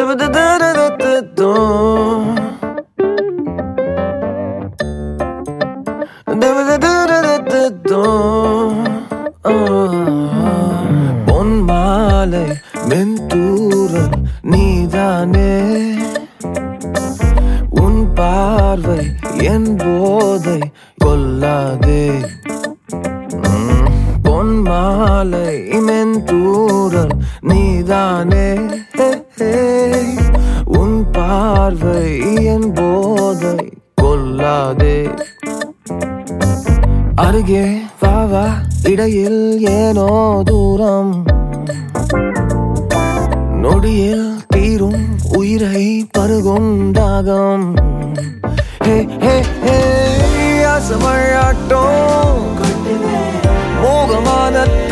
பொன்மாலை மென்தூரல் நீதானே, உன் பார்வை என் போதை கொல்லாதே. பொன்மாலை மென்தூரல் நீதானே, உன் பார்வை என் போதை கொல்லாதே. அருகே வா இடையில் ஏனோ தூரம், நொடியில் தீரும் உயிரை பருகும் தாகம். ஆசமழையாட்டம் மோகமானத்த,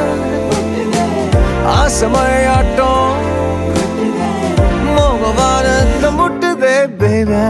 ஆசமழையாட்டம் மோகமானத்த முட்டுதே பேபே.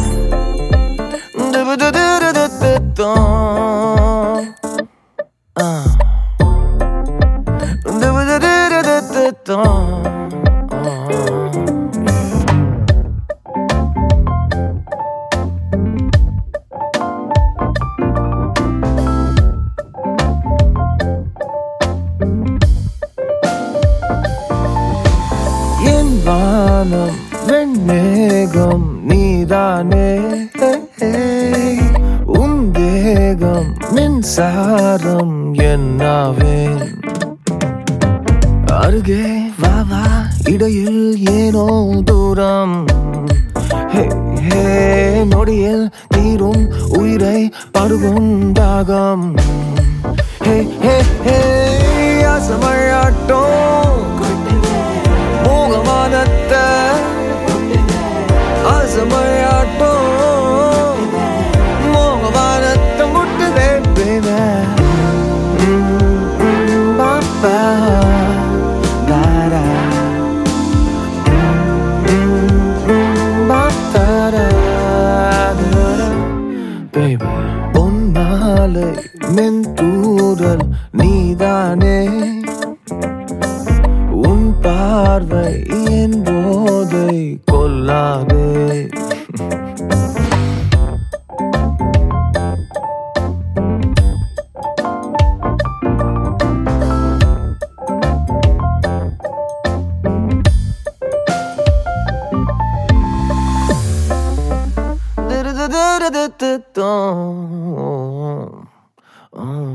என் வானம் வெண்மேகம் நீதானே, உன் தேகம் மின்சாரம் என்னாவேன். அருகே வா இடையில் ஏனோ தூரம், நொடியில் தீரும் உயிரை பருகும் தாகம். ஆசமழையாட்டம் மோகமானத்த, ஆசமழையாட்டம் மோகமானத்த முட்டுதே பேபே. பாப்பா பொன்மாலை மென்தூரல் நீதானே, உன் பார்வை என் போதை கொல்லாதே. Da da da da da da da.